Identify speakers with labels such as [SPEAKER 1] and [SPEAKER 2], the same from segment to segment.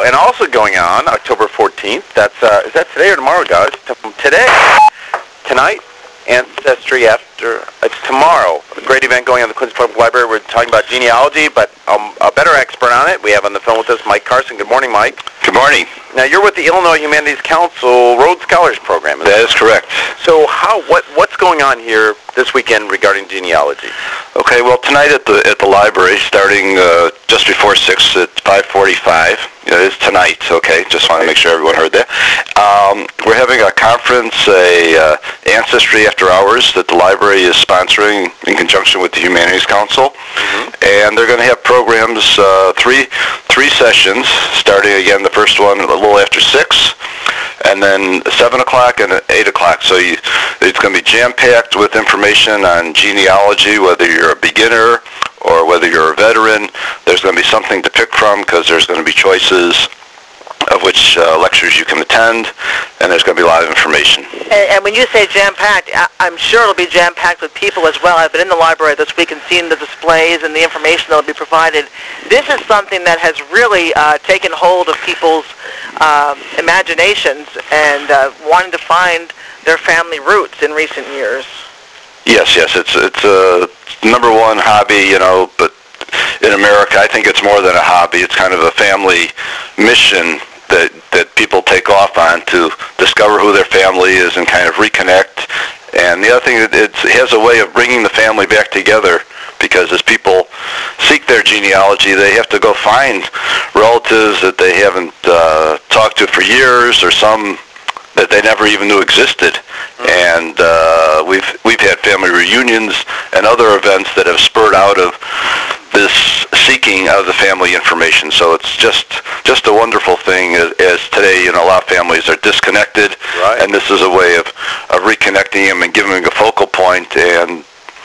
[SPEAKER 1] and also going on October 14th. That's is that today or tomorrow, guys? Today, tonight, Ancestry after. It's tomorrow. A great event going on at the Quincy Public Library. We're talking about genealogy, but a better expert on it. We have on the phone with us Mike Carson. Good morning, Mike.
[SPEAKER 2] Good morning.
[SPEAKER 1] Now, you're with the Illinois Humanities Council Rhodes Scholars Program.
[SPEAKER 2] That is correct.
[SPEAKER 1] So, what's going on here this weekend regarding genealogy?
[SPEAKER 2] Okay, well, tonight at the library, starting just before 6 at 5:45. It is tonight. Okay, just want to make sure everyone heard that. We're having a conference, Ancestry After Hours, that the library is sponsoring in conjunction with the Humanities Council, and they're going to have programs, three sessions, starting again the first one a little after 6, and then 7 o'clock and 8 o'clock. So it's going to be jam-packed with information on genealogy, whether you're a beginner or whether you're a veteran. There's going to be something to pick from because there's going to be choices of which lectures you can attend, and there's going to be a lot of information.
[SPEAKER 3] And when you say jam-packed, I'm sure it'll be jam-packed with people as well. I've been in the library this week and seen the displays and the information that will be provided. This is something that has really taken hold of people's imaginations and wanting to find their family roots in recent years. Yes,
[SPEAKER 2] it's a number one hobby, but in America, I think it's more than a hobby. It's kind of a family mission that people take off on to discover who their family is and kind of reconnect. And the other thing, it has a way of bringing the family back together, because as people seek their genealogy, they have to go find relatives that they haven't talked to for years, or some that they never even knew existed. And we've had family reunions and other events that have spurred out of this seeking of the family information. So it's just a wonderful thing, as today, a lot of families are disconnected,
[SPEAKER 1] right,
[SPEAKER 2] and this is a way of reconnecting them and giving them a focal point, and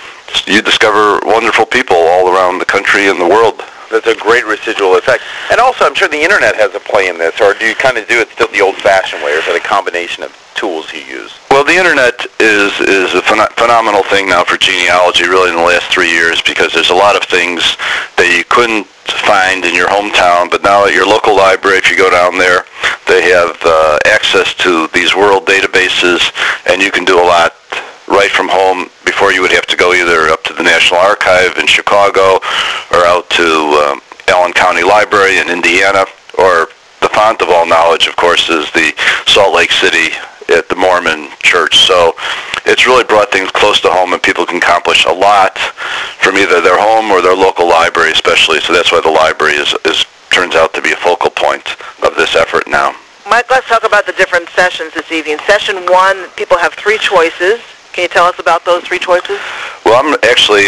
[SPEAKER 2] you discover wonderful people all around the country and the world.
[SPEAKER 1] That's a great residual effect. And also, I'm sure the internet has a play in this, or do you kind of do it still the old-fashioned way, or is it a combination of tools you use?
[SPEAKER 2] Well, the internet is a phenomenal thing now for genealogy, really, in the last 3 years, because there's a lot of things that you couldn't find in your hometown, but now at your local library, if you go down there, they have access to these world databases, and you can do a lot right from home. Before, you would have to go either up to the National Archive in Chicago or out to Allen County Library in Indiana, or the font of all knowledge, of course, is the Salt Lake City at the Mormon Church. So it's really brought things close to home, and people can accomplish a lot from either their home or their local library especially. So that's why the library turns out to be a focal point of this effort now.
[SPEAKER 3] Mike, let's talk about the different sessions this evening. Session 1, people have 3 choices. Can you tell us about those 3 choices?
[SPEAKER 2] Well, I'm actually,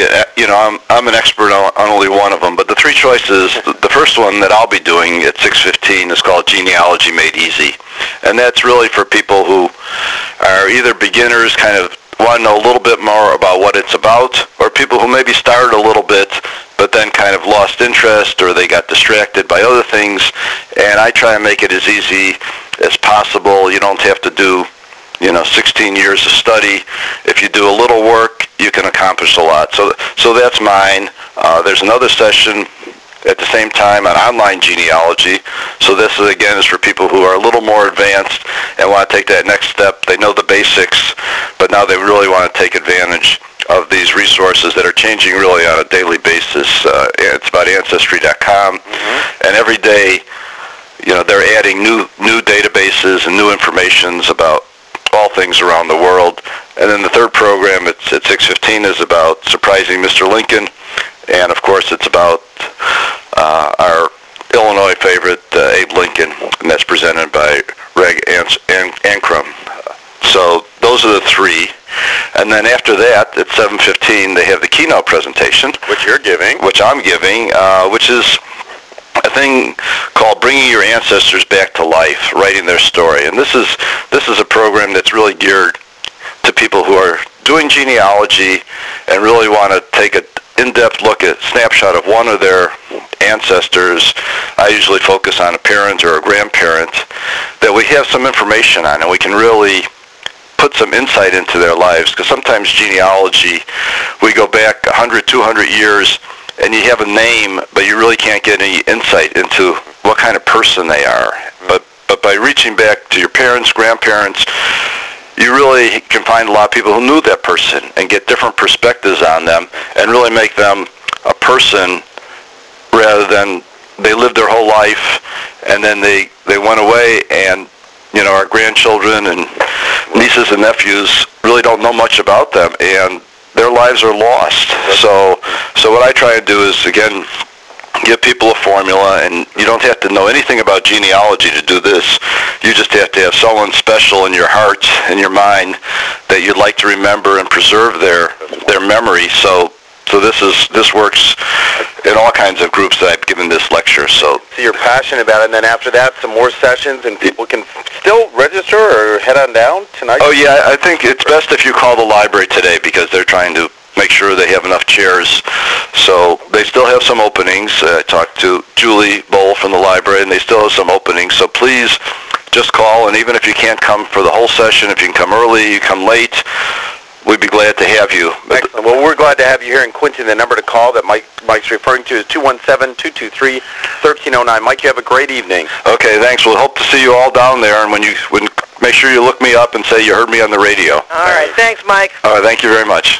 [SPEAKER 2] I'm an expert on only one of them, but the 3 choices, the first one that I'll be doing at 6:15 is called Genealogy Made Easy. And that's really for people who are either beginners, kind of want to know a little bit more about what it's about, or people who maybe started a little bit, but then kind of lost interest, or they got distracted by other things. And I try and make it as easy as possible. You don't have to do 16 years of study. If you do a little work, you can accomplish a lot. So that's mine. There's another session at the same time on online genealogy. So this is for people who are a little more advanced and want to take that next step. They know the basics, but now they really want to take advantage of these resources that are changing really on a daily basis. It's about Ancestry.com, and every day, they're adding new databases and new informations about all things around the world. And then the third program, it's at 6:15, is about Surprising Mr. Lincoln, and of course it's about our Illinois favorite, Abe Lincoln, and that's presented by Reg Ankrum. So those are the 3. And then after that, at 7:15, they have the keynote presentation,
[SPEAKER 1] which you're giving,
[SPEAKER 2] which I'm giving, which is a thing called Bringing Your Ancestors Back to Life, Writing Their Story. And this is a program that's really geared to people who are doing genealogy and really want to take an in-depth look at snapshot of one of their ancestors. I usually focus on a parent or a grandparent that we have some information on, and we can really put some insight into their lives, because sometimes genealogy, we go back 100, 200 years, and you have a name, but you really can't get any insight into what kind of person they are. But by reaching back to your parents, grandparents, you really can find a lot of people who knew that person and get different perspectives on them and really make them a person rather than they lived their whole life and then they went away, and our grandchildren and nieces and nephews really don't know much about them and their lives are lost. So what I try to do is, again, give people a formula, and you don't have to know anything about genealogy to do this. You just have to have someone special in your heart and your mind that you'd like to remember and preserve their memory. So this works in all kinds of groups that I've given this lecture. So
[SPEAKER 1] you're passionate about it, and then after that, some more sessions, and people can still register or head on down tonight?
[SPEAKER 2] Oh, yeah, I think it's best if you call the library today because they're trying to make sure they have enough chairs. So they still have some openings. I talked to Julie Bowl from the library, and they still have some openings. So please just call, and even if you can't come for the whole session, if you can come early, you come late, we'd be glad to have you.
[SPEAKER 1] Excellent. Well, we're glad to have you here in Quincy. The number to call that Mike's referring to is 217-223-1309. Mike, you have a great evening.
[SPEAKER 2] Okay, thanks. We'll hope to see you all down there, and when make sure you look me up and say you heard me on the radio.
[SPEAKER 3] All right. Thanks, Mike.
[SPEAKER 2] All right. Thank you very much.